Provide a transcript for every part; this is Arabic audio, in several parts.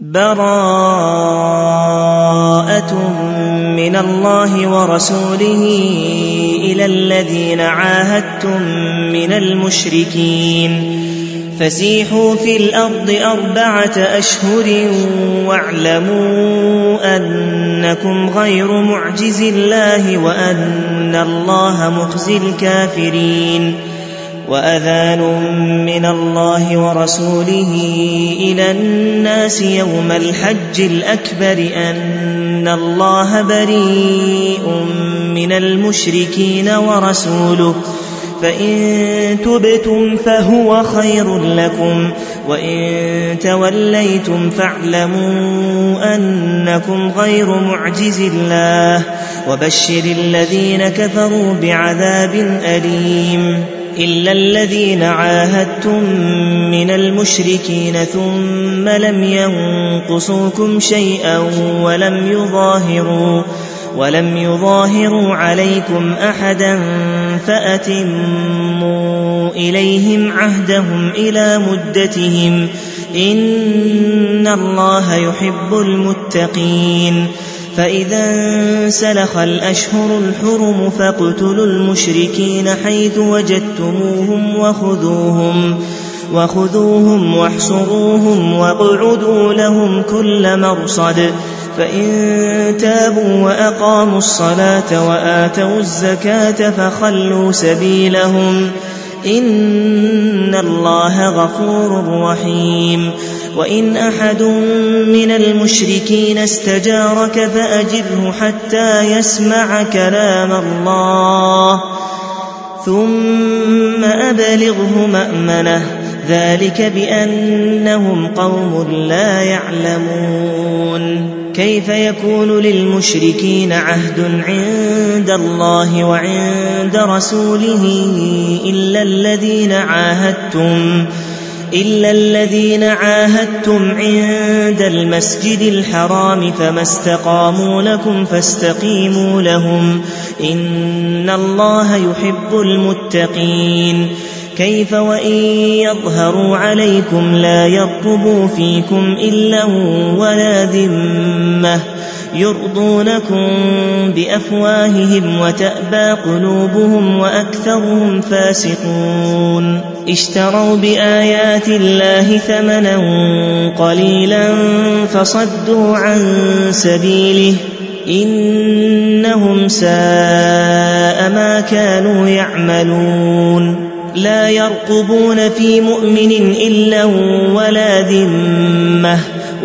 براءة من الله ورسوله إلى الذين عاهدتم من المشركين فسيحوا في الأرض 4 أشهر واعلموا أنكم غير معجز الله وأن الله مخزي الكافرين وأذان من الله ورسوله إلى الناس يوم الحج الأكبر أن الله بريء من المشركين ورسوله فإن تبتم فهو خير لكم وإن توليتم فاعلموا أنكم غير معجز الله وبشر الذين كفروا بعذاب أليم إلا الذين عاهدتم من المشركين ثم لم ينقصوكم شيئا ولم يظاهروا عليكم أحدا فأتموا إليهم عهدهم إلى مدتهم إن الله يحب المتقين فإذا انسلخ الأشهر الحرم فاقتلوا المشركين حيث وجدتموهم وخذوهم واحصروهم واقعدوا لهم كل مرصد فإن تابوا وأقاموا الصلاة وآتوا الزكاة فخلوا سبيلهم إن الله غفور رحيم وإن أحد من المشركين استجارك فأجره حتى يسمع كلام الله ثم أبلغه مأمنه ذلك بأنهم قوم لا يعلمون كيف يكون للمشركين عهد عند الله وعند رسوله إلا الذين عاهدتم عند المسجد الحرام فما استقاموا لكم فاستقيموا لهم إن الله يحب المتقين كيف وإن يظهروا عليكم لا يرقبوا فيكم إلا ولا ذمة يرضونكم بأفواههم وتأبى قلوبهم وأكثرهم فاسقون اشتروا بآيات الله ثمنا قليلا فصدوا عن سبيله إنهم ساء ما كانوا يعملون لا يرقبون في مؤمن إلا ولا ذمة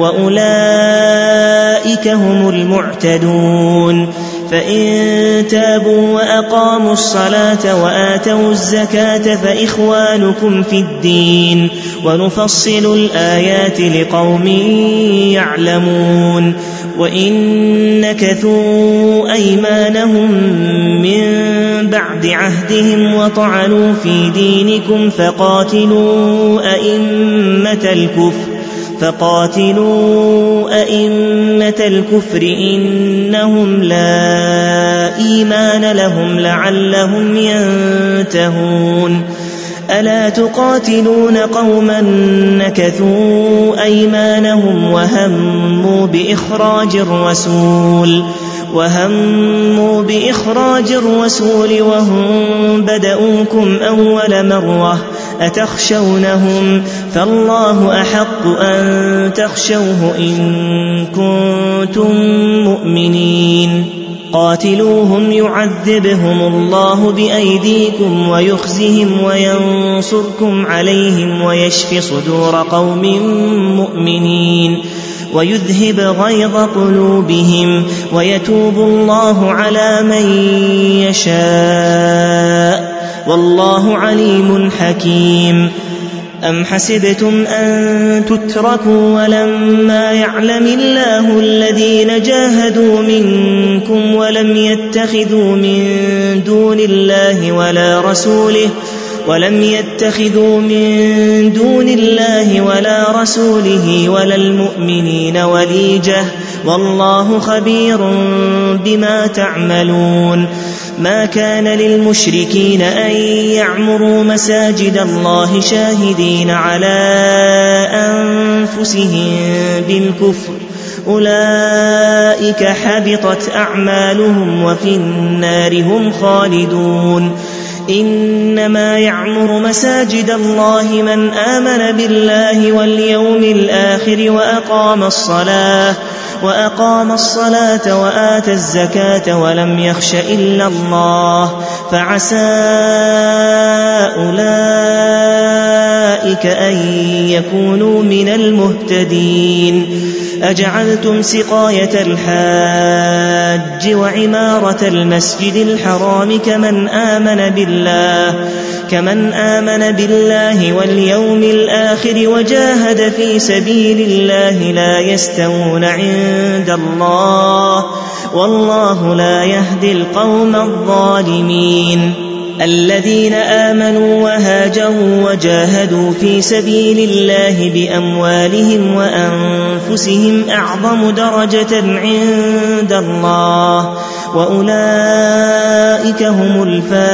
وأولئك هم المعتدون فإن تابوا وأقاموا الصلاة وآتوا الزكاة فإخوانكم في الدين ونفصل الآيات لقوم يعلمون وإن نكثوا أيمانهم من بعد عهدهم وطعنوا في دينكم فقاتلوا أئمة الكفر إنهم لا إيمان لهم لعلهم ينتهون ألا تقاتلون قوما نكثوا أيمانهم وهموا بإخراج الرسول وهم بدؤوكم أول مرة أتخشونهم فالله أحق أن تخشوه إن كنتم مؤمنين قاتلوهم يعذبهم الله بأيديكم ويخزهم وينصركم عليهم ويشف صدور قوم مؤمنين ويذهب غيظ قلوبهم ويتوب الله على من يشاء والله عليم حكيم أم حسبتم أن تتركوا ولما يعلم الله الذين جاهدوا منكم ولم يتخذوا من دون الله ولم يتخذوا من دون الله ولا رسوله ولا المؤمنين وليجة والله خبير بما تعملون ما كان للمشركين أن يعمروا مساجد الله شاهدين على أنفسهم بالكفر أولئك حبطت أعمالهم وفي النار هم خالدون إنما يعمر مساجد الله من آمن بالله واليوم الآخر وأقام الصلاة وآتى الزكاة ولم يخش إلا الله فعسى أولئك أن يكونوا من المهتدين أجعلتم سقاية الحاج وعمارة المسجد الحرام كمن آمن بالله واليوم الآخر وجاهد في سبيل الله لا يستوون عند الله والله لا يهدي القوم الظالمين الذين آمنوا وهاجروا وجاهدوا في سبيل الله بأموالهم وأنفسهم أعظم درجة عند الله وأولئك هم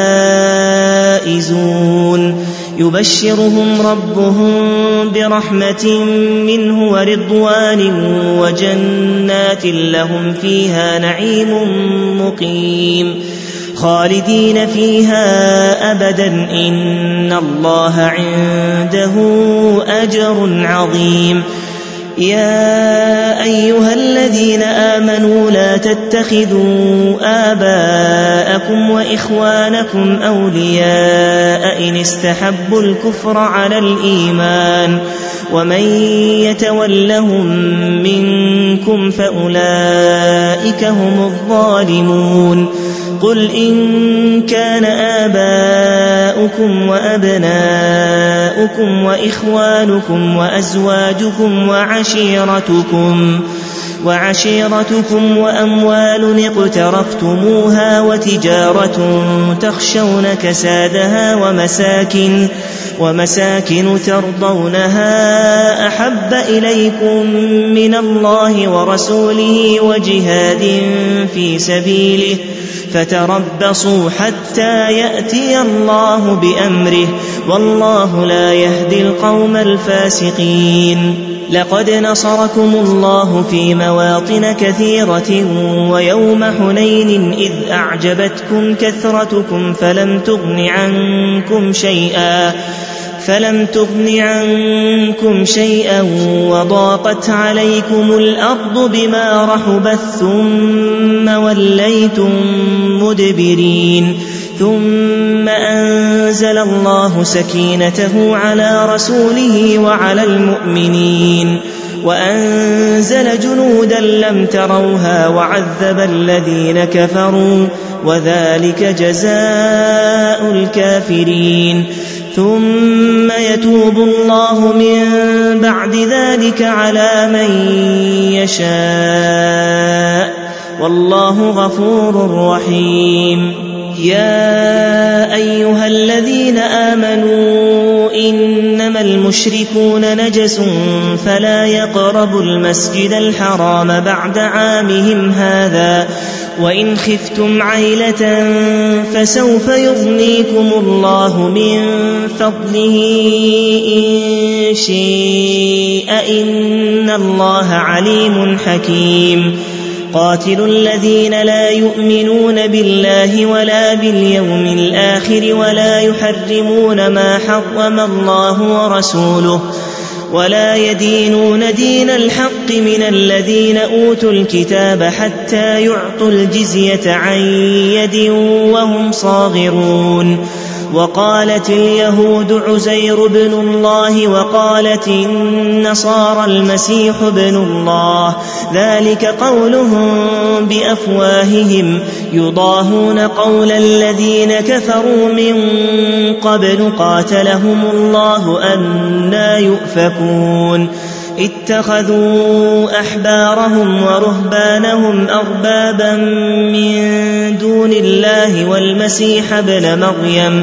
الفائزون يبشرهم ربهم برحمة منه ورضوان وجنات لهم فيها نعيم مقيم خالدين فيها أبدا إن الله عنده أجر عظيم يا أيها الذين آمنوا لا تتخذوا آباءكم وإخوانكم أولياء إن استحبوا الكفر على الإيمان ومن يتولهم منكم فأولئك هم الظالمون قل إن كان آباؤكم وأبناؤكم وإخوانكم وأزواجكم وعشيرتكم وأموال اقترفتموها وتجارة تخشون كسادها ومساكن ترضونها أحب إليكم من الله ورسوله وجهاد في سبيله فتربصوا حتى يأتي الله بأمره والله لا يهدي القوم الفاسقين لقد نصركم الله في مواطن كثيرة ويوم حنين إذ أعجبتكم كثرتكم فلم تغن عنكم شيئا وضاقت عليكم الأرض بما رحبت ثم وليتم مدبرين ثم أنزل الله سكينته على رسوله وعلى المؤمنين وأنزل جنودا لم تروها وعذب الذين كفروا وذلك جزاء الكافرين ثم يتوب الله من بعد ذلك على من يشاء والله غفور رحيم يا أيها الذين آمنوا إنما المشركون نجس فلا يقربوا المسجد الحرام بعد عامهم هذا وإن خفتم عيلة فسوف يغنيكم الله من فضله إن شاء إن الله عليم حكيم قاتلوا الذين لا يؤمنون بالله ولا باليوم الآخر ولا يحرمون ما حرم الله ورسوله ولا يدينون دين الحق من الذين أوتوا الكتاب حتى يعطوا الجزية عن يد وهم صاغرون وقالت اليهود عزير بن الله وقالت النصارى المسيح بن الله ذلك قولهم بأفواههم يضاهون قول الذين كفروا من قبل قاتلهم الله أنى يؤفكون اتخذوا أحبارهم ورهبانهم أربابا من دون الله والمسيح ابن مريم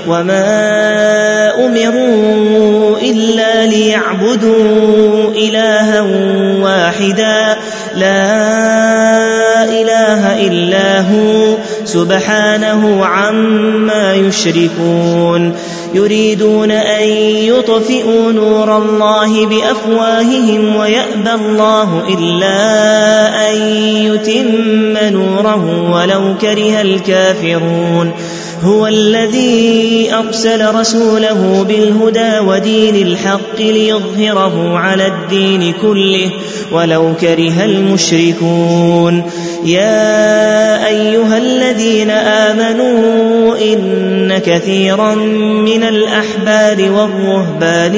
وما أمروا إلا ليعبدوا إلها واحدا لا إله إلا هو سبحانه عما يشركون يريدون أن يطفئوا نور الله بأفواههم ويأبى الله إلا أن يتم نوره ولو كره الكافرون هو الذي أرسل رسوله بالهدى ودين الحق ليظهره على الدين كله ولو كره المشركون يا أيها الذين آمنوا إن كثيرا من الأحبار والرهبان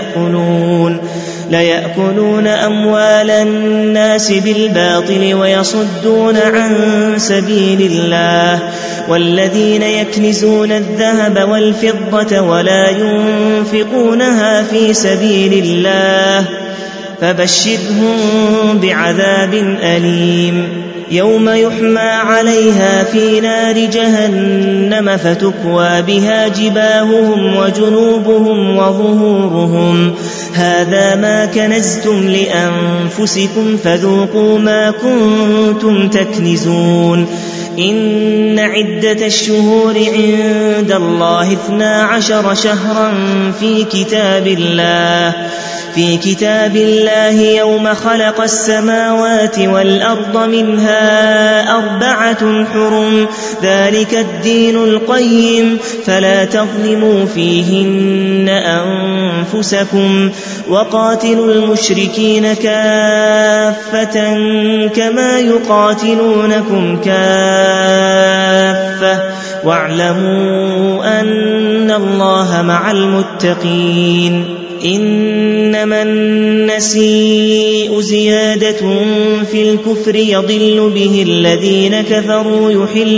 ليأكلون أموال الناس بالباطل ويصدون عن سبيل الله والذين يكنزون الذهب والفضة ولا ينفقونها في سبيل الله فبشرهم بعذاب أليم يوم يحمى عليها في نار جهنم فتكوى بها جباههم وجنوبهم وظهورهم هذا ما كنزتم لأنفسكم فذوقوا ما كنتم تكنزون إن عدة الشهور عند الله 12 شهرا في كتاب الله يوم خلق السماوات والأرض منها 4 حرم ذلك الدين القيم فلا تظلموا فيهن أنفسكم وقاتلوا المشركين كافة كما يقاتلونكم كافة واعلموا أن الله مع المتقين إنما النسيء زيادة في الكفر يضل به الذين كفروا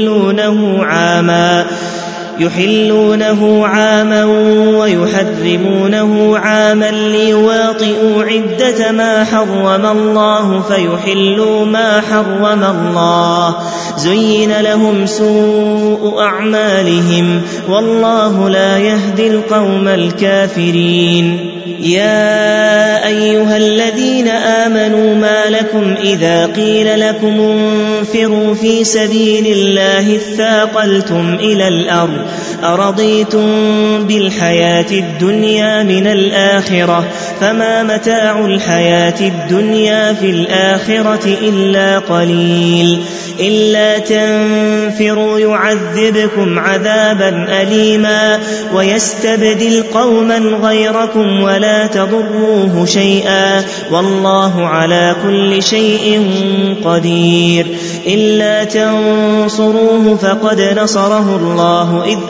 يحلونه عاما ويحرمونه عاما ليواطئوا عدة ما حرم الله فيحلوا ما حرم الله زين لهم سوء أعمالهم والله لا يهدي القوم الكافرين يا أيها الذين آمنوا ما لكم إذا قيل لكم انفروا في سبيل الله اثاقلتم إلى الأرض أرضيتم بالحياة الدنيا من الآخرة فما متاع الحياة الدنيا في الآخرة إلا قليل إلا تنفروا يعذبكم عذابا أليما ويستبدل قوما غيركم ولا تضروه شيئا والله على كل شيء قدير إلا تنصروه فقد نصره الله إذ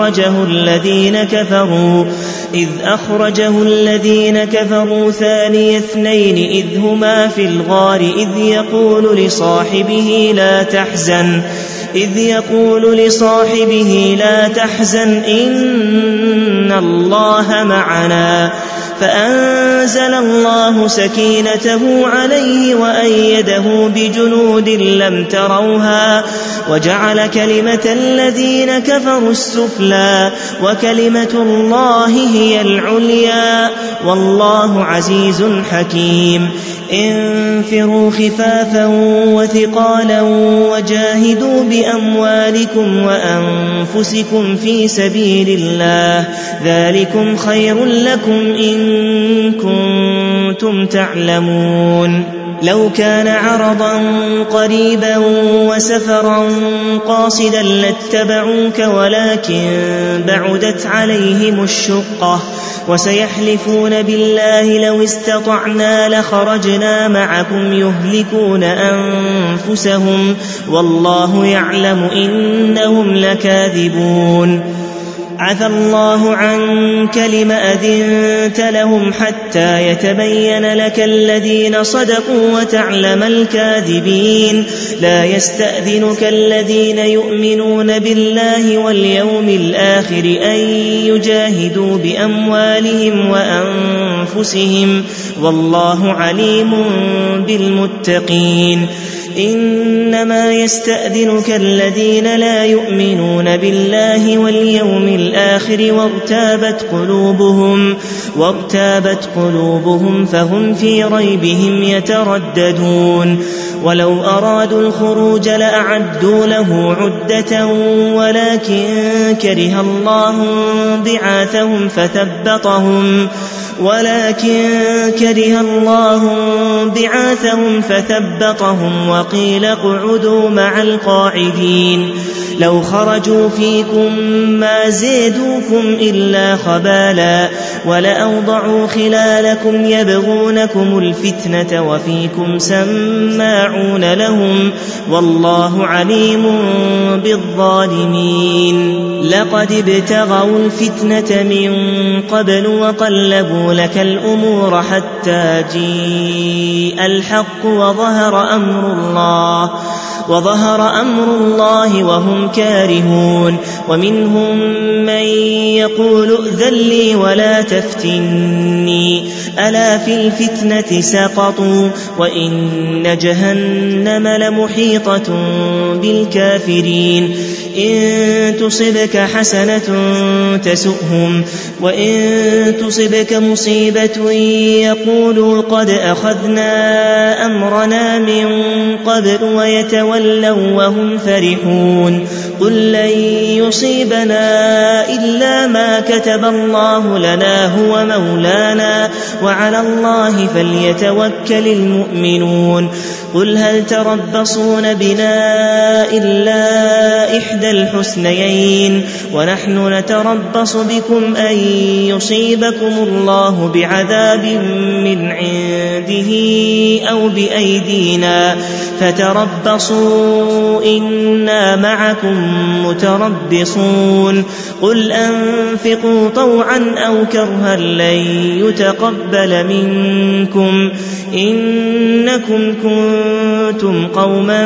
أخرجه الذين كفروا ثاني اثنين إذ هما في الغار إذ يقول لصاحبه لا تحزن إن الله معنا فأنزل الله سكينته عليه وأيده بجنود لم تروها وجعل كلمة الذين كفروا السفلى وكلمة الله هي العليا والله عزيز حكيم انفروا خفافا وثقالا وجاهدوا بأموالكم وأنفسكم في سبيل الله ذلكم خير لكم إن كنتم تعلمون لو كان عرضا قريبا وسفرا قاصدا لاتبعوك ولكن بعدت عليهم الشقة وسيحلفون بالله لو استطعنا لخرجنا معكم يهلكون أنفسهم والله يعلم إنهم لكاذبون عفى الله عنك لم أذنت لهم حتى يتبين لك الذين صدقوا وتعلم الكاذبين لا يستأذنك الذين يؤمنون بالله واليوم الآخر أن يجاهدوا بأموالهم وأنفسهم والله عليم بالمتقين إنما يستأذنك الذين لا يؤمنون بالله واليوم الآخر وارتابت قلوبهم فهم في ريبهم يترددون ولو أرادوا الخروج لأعدوا له عدة ولكن كره الله بعاثهم فثبطهم وقيل اقعدوا مع القاعدين لو خرجوا فيكم ما زادوكم إلا خبالا ولأوضعوا خلالكم يبغونكم الفتنة وفيكم سماعون لهم والله عليم بالظالمين لقد ابتغوا الفتنة من قبل وقلبوا لك الأمور حتى جيء الحق وظهر أمر الله وهم كارهون ومنهم من يقول ائذن لي ولا تفتني ألا في الفتنة سقطوا وإن جهنم لمحيطة بالكافرين إن تصبك حسنة تسؤهم وإن تصبك مصيبة يقولوا قد أخذنا أمرنا من قبل ويتولوا وهم فرحون قل لن يصيبنا إلا ما كتب الله لنا هو مولانا وعلى الله فليتوكل المؤمنون قل هل تربصون بنا إلا إحدى الحسنيين ونحن نتربص بكم أن يصيبكم الله بعذاب من عنده أو بأيدينا فتربصوا إنا معكم متربصون قل أنفقوا طوعا أو كرها لن يتقبل منكم إنكم كنتم قوما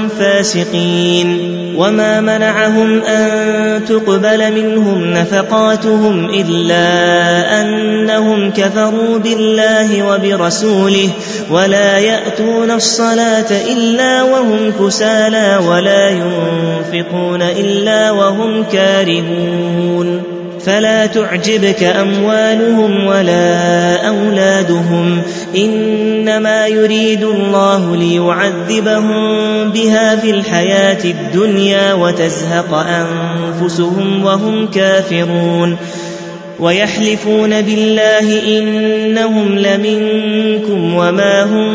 فاسقين وما منعهم أن تقبل منهم نفقاتهم إلا أنهم كفروا بالله وبرسوله ولا يأتون الصلاة إلا وهم كسالى ولا ينفقون إلا وهم كارهون فلا تعجبك أموالهم ولا أولادهم إنما يريد الله ليعذبهم بها في الحياة الدنيا وتزهق أنفسهم وهم كافرون ويحلفون بالله إنهم لمنكم وما هم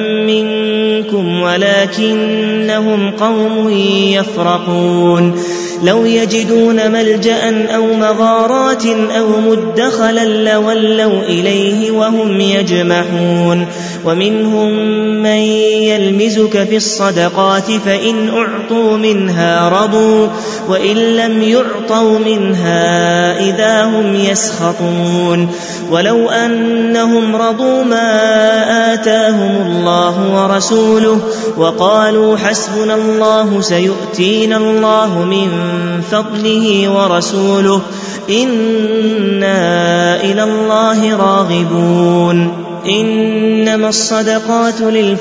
منكم ولكنهم قوم يفرقون لو يجدون ملجأ أو مغارات أو مدخلا لولوا إليه وهم يجمحون ومنهم من يلمزك في الصدقات فإن أعطوا منها رضوا وإن لم يعطوا منها إذا هم يسخطون ولو أنهم رضوا ما آتاهم الله ورسوله وقالوا حسبنا الله سيؤتينا الله من فضله ورسوله إنا إلى الله راغبون إنما الصدقات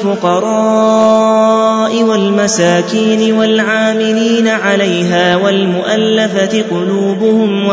للفقراء والمساكين والعاملين عليها والمؤلفة قلوبهم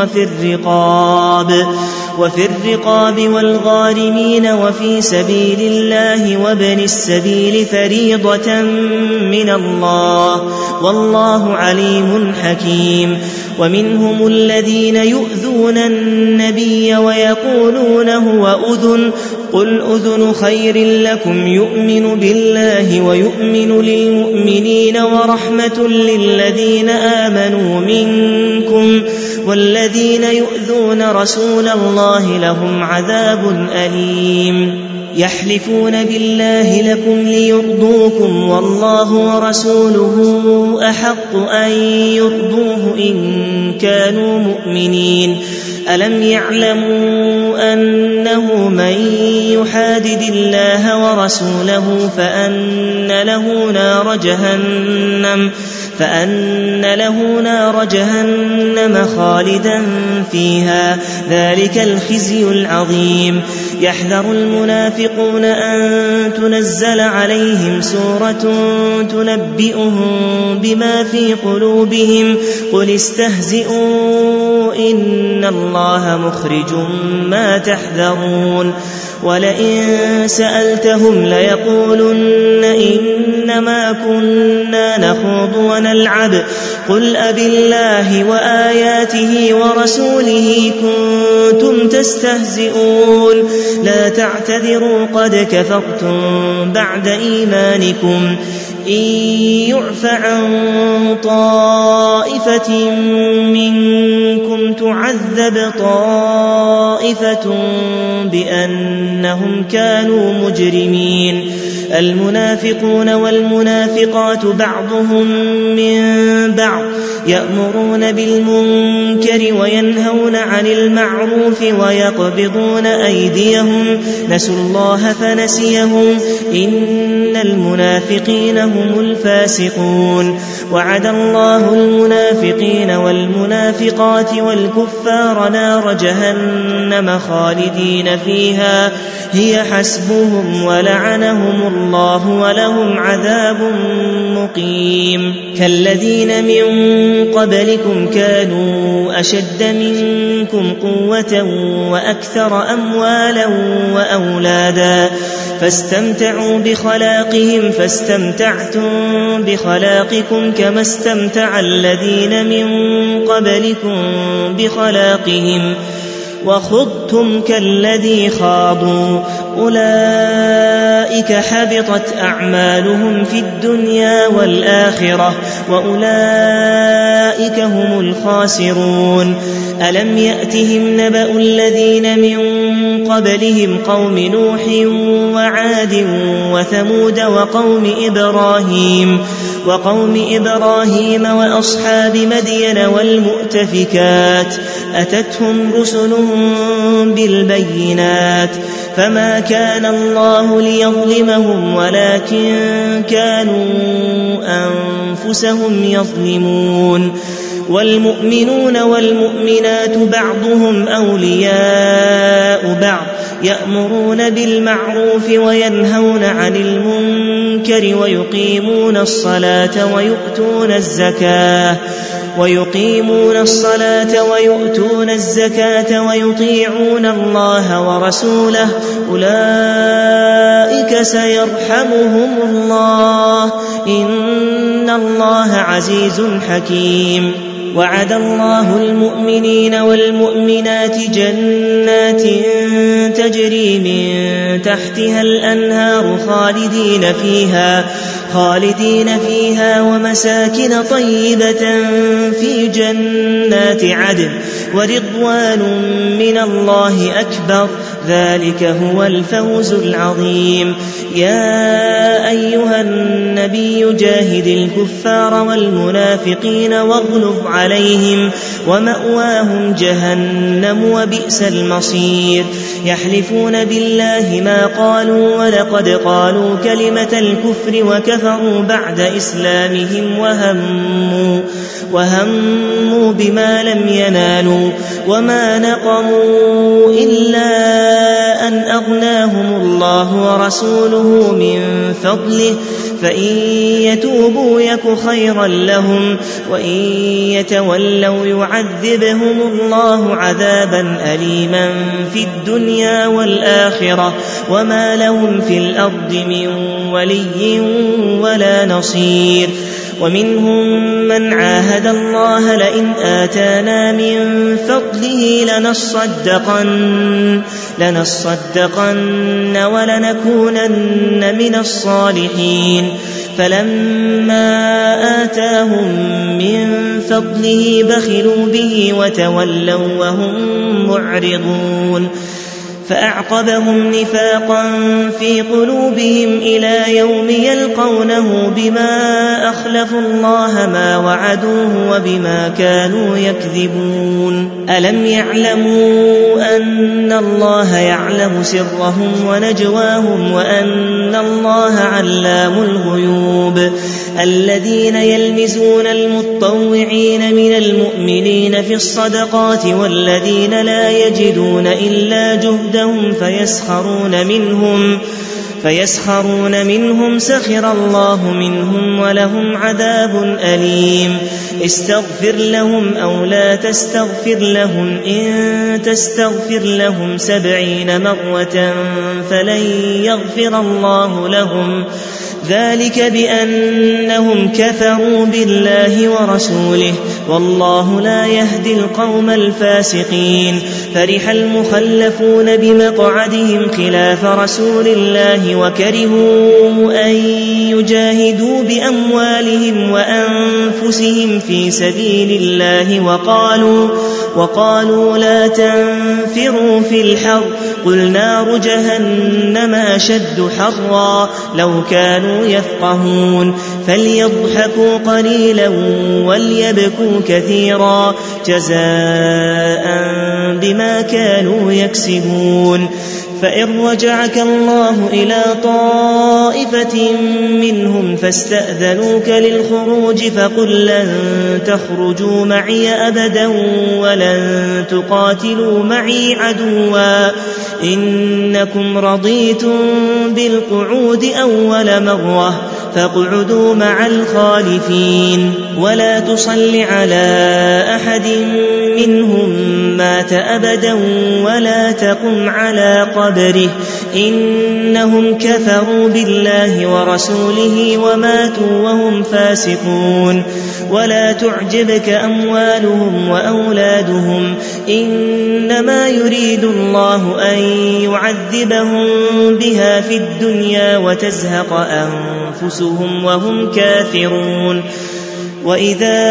وفي الرقاب والغارمين وفي سبيل الله وابن السبيل فريضة من الله والله عليم حكيم ومنهم الذين يؤذون النبي ويقولون هو أذن قل أذن خير لكم يؤمن بالله ويؤمن للمؤمنين ورحمة للذين آمنوا منكم والذين يؤذون رسول الله لهم عذاب أليم يحلفون بالله لكم ليرضوكم والله ورسوله أحق أن يرضوه إن كانوا مؤمنين ألم يعلموا أنه من يحادد الله ورسوله فأن له نار جهنم خالدا فيها ذلك الخزي العظيم يحذر المنافقون أن تنزل عليهم سورة تنبئهم بما في قلوبهم قل استهزئوا إن الله مخرج ما تحذرون ولئن سألتهم ليقولن إنما كنا نخوض ونلعب قل أبالله وآياته ورسوله كنتم تستهزئون لا تعتذروا قد كفرتم بعد إيمانكم إن يعف عن طائفة منكم تعذب طائفة بأنهم كانوا مجرمين المنافقون والمنافقات بعضهم من بعض يأمرون بالمنكر وينهون عن المعروف ويقبضون أيديهم نسوا الله فنسيهم إن المنافقين هم الفاسقون وعد الله المنافقين والمنافقات والكفار نار جهنم خالدين فيها هي حسبهم ولعنهم الله ولهم عذاب مقيم كالذين من قبلكم كانوا أشد منكم قوة وأكثر أموالا وأولادا فاستمتعوا بخلاقهم فاستمتعتم بخلاقكم كما استمتع الذين من قبلكم بخلاقهم وخضتم كالذي خاضوا أولئك حبطت أعمالهم في الدنيا والآخرة وأولئك هم الخاسرون ألم يأتهم نبأ الذين من قبلهم قوم نوح وعاد وثمود وقوم إبراهيم وأصحاب مدين والمؤتفكات أتتهم رسلهم بالبينات فما كان الله ليظلمهم ولكن كانوا أنفسهم يظلمون والمؤمنون والمؤمنات بعضهم أولياء بعض يأمرون بالمعروف وينهون عن المنكر ويقيمون الصلاة ويؤتون الزكاة ويطيعون الله ورسوله أولئك سيرحمهم الله إن الله عزيز حكيم وعد الله المؤمنين والمؤمنات جنات تجري من تحتها الأنهار خالدين فيها ومساكن طيبة في جنات عدن ورضوان من الله أكبر ذلك هو الفوز العظيم يا أيها النبي جاهد الكفار والمنافقين واغلظ عليهم ومأواهم جهنم وبئس المصير يحلفون بالله ما قالوا ولقد قالوا كلمة الكفر وكفروا بعد إسلامهم وهموا بما لم ينالوا وما نقموا إلا أن أغناهم الله ورسوله من فضله فإن يتوبوا يك خيرا لهم وإن يتولوا يعذبهم الله عذابا أليما في الدنيا والآخرة وما لهم في الأرض من ولي ولا نصير ومنهم من عاهد الله لئن آتانا من فضله لنصدقن ولنكونن من الصالحين فلما آتاهم من فضله بخلوا به وتولوا وهم معرضون فأعقبهم نفاقا في قلوبهم إلى يوم يلقونه بما أخلفوا الله ما وعدوه وبما كانوا يكذبون ألم يعلموا أن الله يعلم سرهم ونجواهم وأن الله علام الغيوب الذين يلمزون المطوعين من المؤمنين في الصدقات والذين لا يجدون إلا جهدهم يحبونهم فيسخرون منهم سخر الله منهم ولهم عذاب أليم. استغفر لهم أو لا تستغفر لهم إن تستغفر لهم 70 مرة فلن يغفر الله لهم ذلك بأنهم كفروا بالله ورسوله والله لا يهدي القوم الفاسقين. فرح المخلفون بمقعدهم خلاف رسول الله وكرهوا أن يجاهدوا بأموالهم وأنفسهم في سبيل الله وقالوا لا تنفروا في الحر قل نار جهنم أشد حرا لو كانوا يفقهون. فليضحكوا قليلا وليبكوا كثيرا جزاء بما كانوا يكسبون. فإن رجعك الله إلى طائفة منهم فاستأذنوك للخروج فقل لن تخرجوا معي أبدا ولن تقاتلوا معي عدوا إنكم رضيتم بالقعود أول مرة فاقعدوا مع الخالفين. ولا تصل على أحد منهم مات أبدا ولا تقم على قبره إنهم كفروا بالله ورسوله وماتوا وهم فاسقون. ولا تعجبك أموالهم وأولادهم إنما يريد الله أن يعذبهم بها في الدنيا وتزهق أنفسهم وهم كافرون. وإذا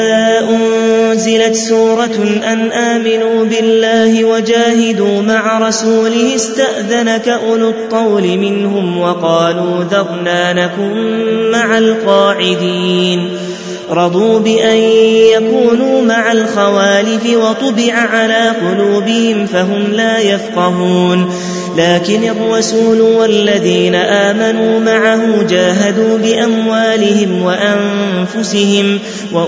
أنزلت سورة أن آمنوا بالله وجاهدوا مع رسوله استأذنك أولو الطول منهم وقالوا ذرنا نكن مع القاعدين. رضوا بأن يكونوا مع الخوالف وطبع على قلوبهم فهم لا يفقهون. لكن الرسول والذين آمنوا معه جاهدوا بأموالهم وأنفسهم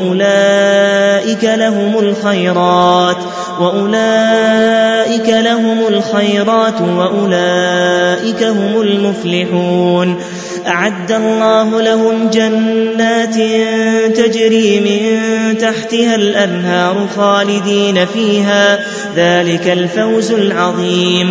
وأولئك لهم الخيرات وأولئك هم المفلحون. أعد الله لهم جنات تجري من تحتها الأنهار خالدين فيها ذلك الفوز العظيم.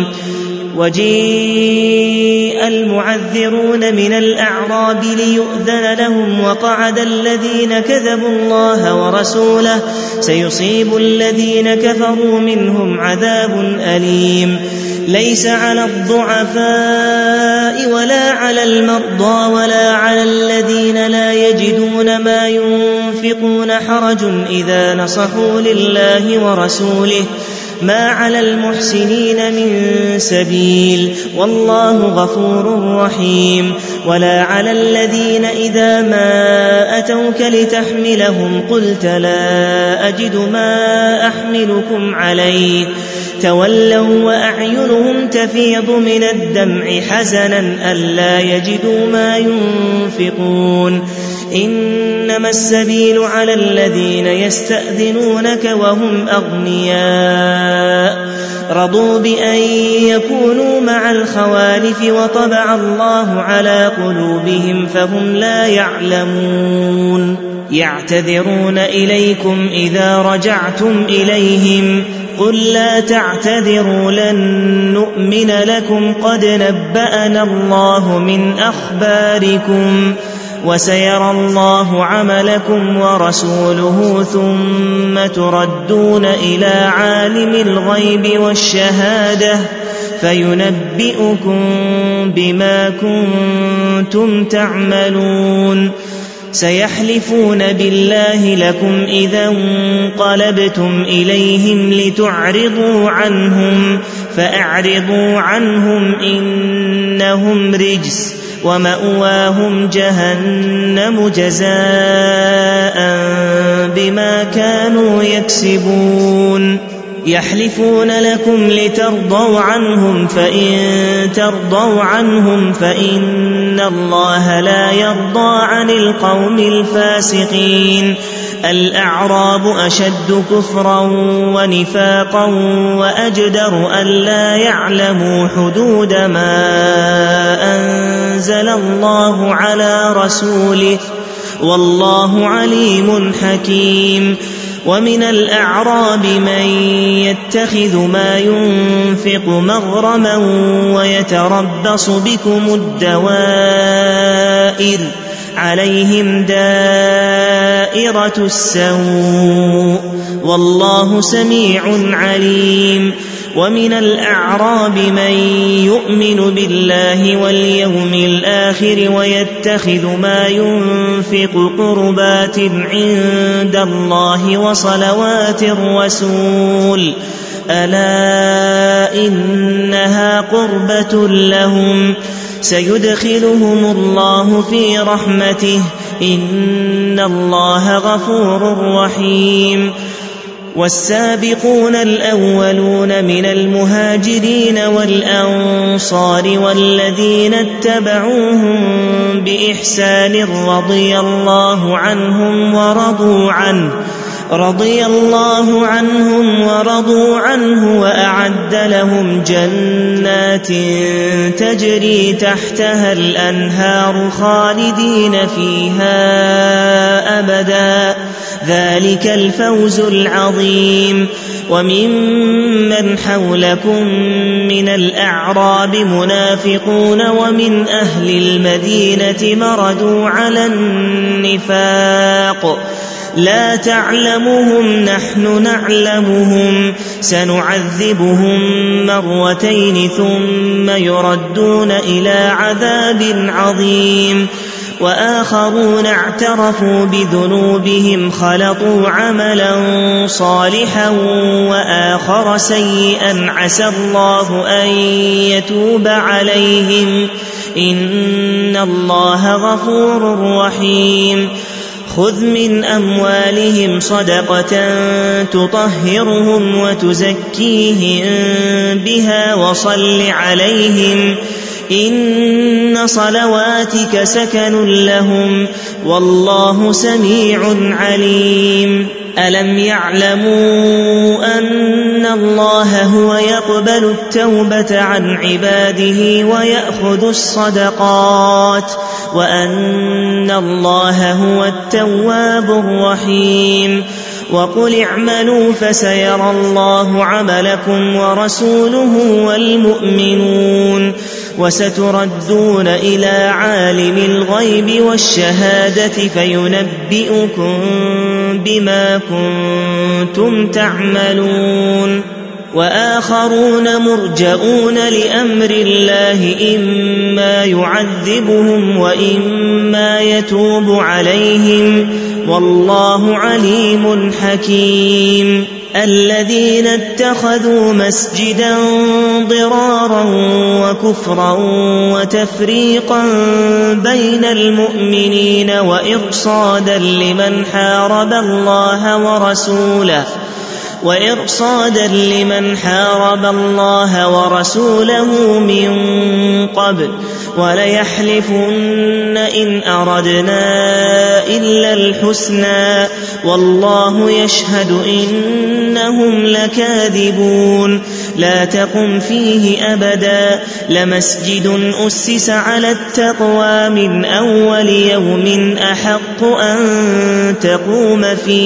وجيء المعذرون من الأعراب ليؤذن لهم وقعد الذين كذبوا الله ورسوله سيصيب الذين كفروا منهم عذاب أليم. ليس على الضعفاء ولا على المرضى ولا على الذين لا يجدون ما ينفقون حرج إذا نصحوا لله ورسوله ما على المحسنين من سبيل والله غفور رحيم. ولا على الذين إذا ما أتوك لتحملهم قلت لا أجد ما أحملكم عليه تولوا وأعينهم تفيض من الدمع حزنا ألا يجدوا ما ينفقون. إنما السبيل على الذين يستأذنونك وهم أغنياء رضوا بأن يكونوا مع الخوالف وطبع الله على قلوبهم فهم لا يعلمون. يعتذرون إليكم إذا رجعتم إليهم قل لا تعتذروا لن نؤمن لكم قد نبأنا الله من أخباركم وسيرى الله عملكم ورسوله ثم تردون إلى عالم الغيب والشهادة فينبئكم بما كنتم تعملون. سيحلفون بالله لكم إذا انقلبتم إليهم لتعرضوا عنهم فأعرضوا عنهم إنهم رجس ومأواهم جهنم جزاء بما كانوا يكسبون. يحلفون لكم لترضوا عنهم فإن ترضوا عنهم فإن الله لا يرضى عن القوم الفاسقين. الأعراب أشد كفرا ونفاقا وأجدر ألا يعلموا حدود ما أنزل الله على رسوله والله عليم حكيم ومن الأعراب من يتخذ ما ينفق مغرما ويتربص بكم الدوائر عليهم دائرة السوء والله سميع عليم ومن الأعراب من يؤمن بالله واليوم الآخر ويتخذ ما ينفق قربات عند الله وصلوات الرسول ألا إنها قربة لهم سيدخلهم الله في رحمته إن الله غفور رحيم والسابقون الأولون من المهاجرين والأنصار والذين اتبعوهم بإحسان رضي الله عنهم ورضوا عنه وأعد لهم جنات تجري تحتها الأنهار خالدين فيها أبدا ذلك الفوز العظيم وممن حولكم من الأعراب منافقون ومن أهل المدينة مردوا على النفاق لا تعلمهم نحن نعلمهم سنعذبهم مرتين ثم يردون إلى عذاب عظيم وآخرون اعترفوا بذنوبهم خلطوا عملا صالحا وآخر سيئا عسى الله أن يتوب عليهم إن الله غفور رحيم خذ من أموالهم صدقة تطهرهم وتزكيهم بها وصل عليهم إن صلواتك سكن لهم والله سميع عليم ألم يعلموا أن الله هو يقبل التوبة عن عباده ويأخذ الصدقات وأن الله هو التواب الرحيم وقل اعملوا فسيرى الله عملكم ورسوله والمؤمنون وستردون إلى عالم الغيب والشهادة فينبئكم بما كنتم تعملون وآخرون مرجؤون لأمر الله إما يعذبهم وإما يتوب عليهم والله عليم حكيم الذين اتخذوا مسجدا ضرارا وكفرا وتفريقا بين المؤمنين وإرصادا لمن حارب الله ورسوله من قبل وليحلفن إن أردنا إلا الحسنى والله يشهد إنهم لكاذبون لا تقم فيه أبدا لمسجد أسس على التقوى من أول يوم أحق أن تقوم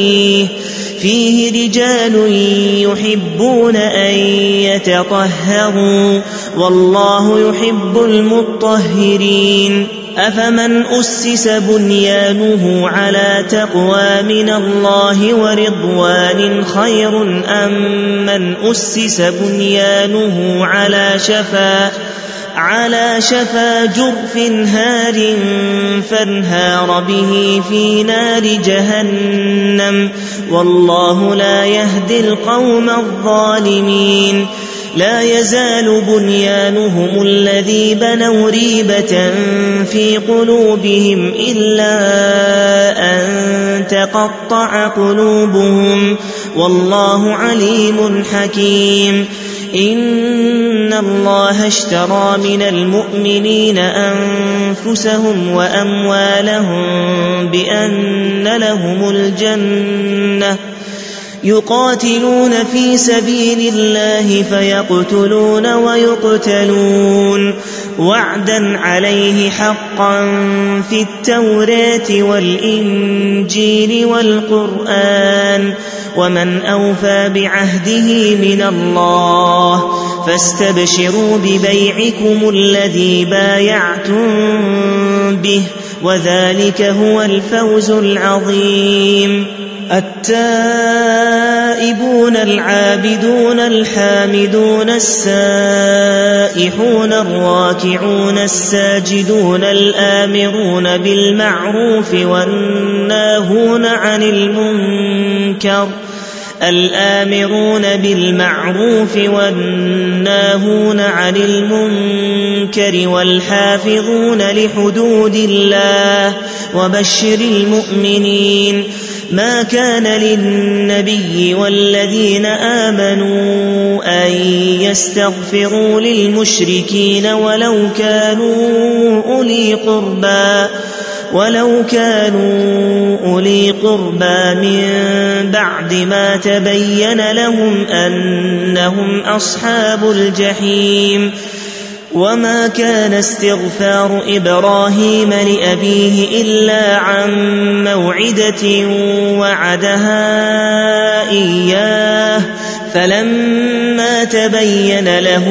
فيه رجال يحبون أن يتطهروا والله يحب المطهرين أفمن أسس بنيانه على تقوى من الله ورضوان خير أم من أسس بنيانه على شفا جرف هار فانهار به في نار جهنم والله لا يهدي القوم الظالمين لا يزال بنيانهم الذي بنوا ريبة في قلوبهم إلا أن تقطع قلوبهم والله عليم حكيم إن الله اشترى من المؤمنين أنفسهم وأموالهم بأن لهم الجنة يقاتلون في سبيل الله فيقتلون ويقتلون وعدا عليه حقا في التوراة والإنجيل والقرآن ومن أوفى بعهده من الله فاستبشروا ببيعكم الذي بايعتم به وذلك هو الفوز العظيم. التائبون العابدون الحامدون السائحون الراكعون الساجدون الآمرون بالمعروف والناهون عن المنكر والحافظون لحدود الله وبشر المؤمنين. ما كان للنبي والذين آمنوا أن يستغفروا للمشركين ولو كانوا أولي قربى من بعد ما تبين لهم أنهم أصحاب الجحيم. وما كان استغفار إبراهيم لأبيه إلا عن موعدة وعدها إياه فلما تبين له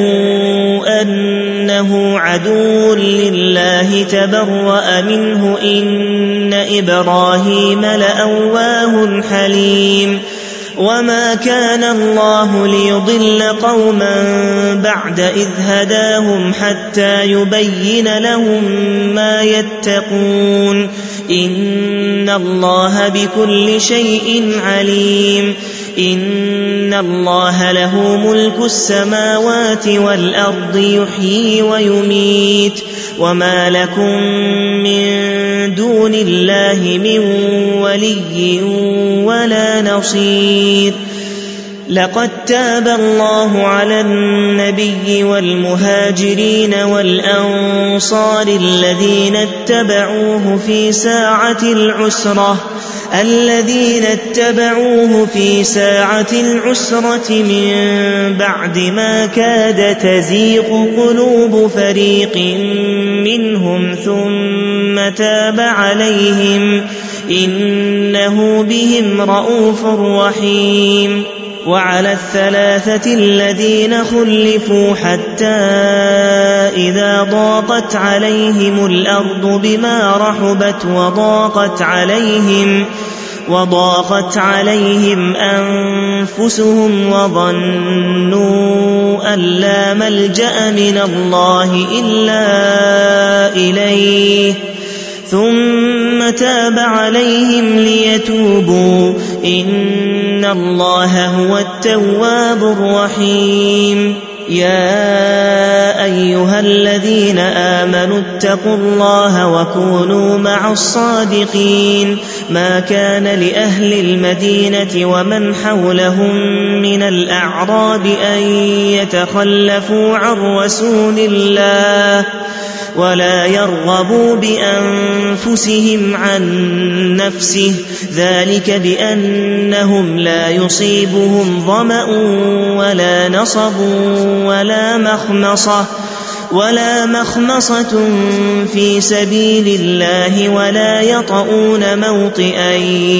أنه عدو لله تبرأ منه إن إبراهيم لأواه حليم. وما كان الله ليضل قوما بعد إذ هداهم حتى يبين لهم ما يتقون إن الله بكل شيء عليم. إن الله له ملك السماوات والأرض يحيي ويميت وما لكم من دون الله من ولي ولا نصير. لقد تاب الله على النبي والمهاجرين والأنصار الذين اتبعوه في ساعة العسرة من بعد ما كاد تزيغ قلوب فريق منهم ثم تاب عليهم إنه بهم رءوف رحيم. وعلى الثلاثة الذين خلفوا حتى إذا ضاقت عليهم الأرض بما رحبت وضاقت عليهم أنفسهم وظنوا أن لا ملجأ من الله إلا إليه ثم تاب عليهم ليتوبوا إن الله هو التواب الرحيم. يا أيها الذين آمنوا اتقوا الله وكونوا مع الصادقين. ما كان لأهل المدينة ومن حولهم من الأعراب أن يتخلفوا عن رسول الله ولا يرغبوا بأنفسهم عن نفسه ذلك بأنهم لا يصيبهم ظمأ ولا نصب ولا مخمصة في سبيل الله ولا يطؤون موطئا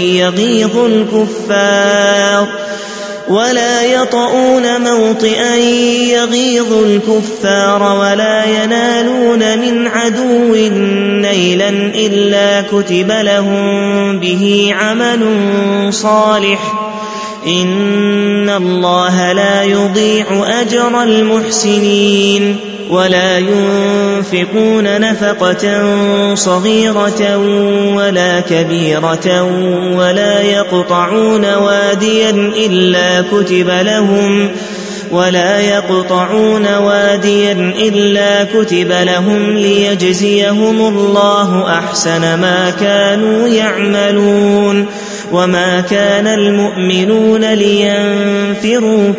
يغيظ الكفار ولا ينالون من عدو نيلا إلا كتب لهم به عمل صالح إن الله لا يضيع أجر المحسنين. ولا ينفقون نفقة صغيرة ولا كبيرة ولا يقطعون واديا إلا ولا يقطعون واديا إلا كتب لهم ليجزيهم الله أحسن ما كانوا يعملون وما كان المؤمنون لينفروا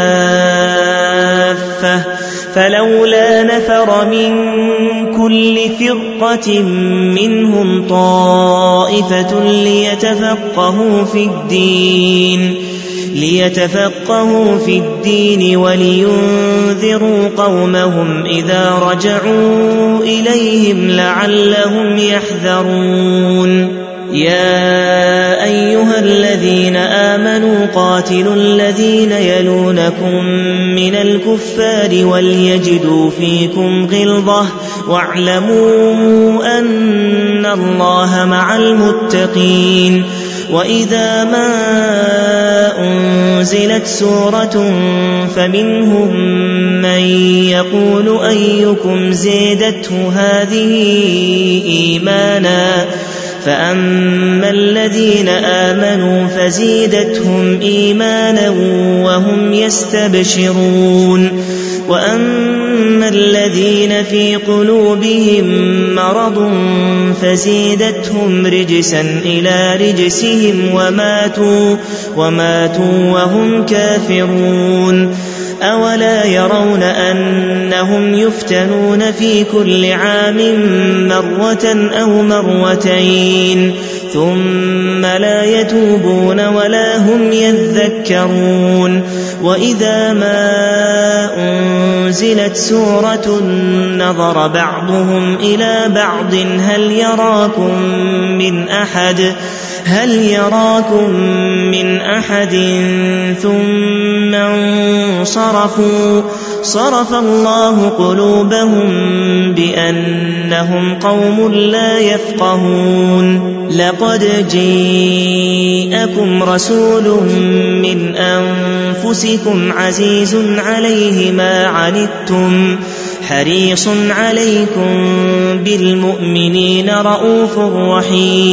كافة فلولا نفر من كل فرقة منهم طائفة ليتفقهوا في الدين ولينذروا قومهم إذا رجعوا إليهم لعلهم يحذرون يا أيها الذين آمنوا قاتلوا الذين يلونكم من الكفار وليجدوا فيكم غلظة واعلموا أن الله مع المتقين وإذا ما أنزلت سورة فمنهم من يقول أيكم زيدته هذه إيمانا فأما الذين آمنوا فزيدتهم إيمانا وهم يستبشرون وأما الذين في قلوبهم مرض فزيدتهم رجسا إلى رجسهم وماتوا وهم كافرون أولا يرون أنهم يفتنون في كل عام مرة أو مرتين ثم لا يتوبون ولا هم يذكرون وإذا ما أنزلت سورة نظر بعضهم إلى بعض هل يراكم من أحد ثم انصرفوا صرف الله قلوبهم بأنهم قوم لا يفقهون لقد جاءكم رسول من أنفسكم عزيز عليه ما عنتم حريص عليكم بالمؤمنين رءوف رحيم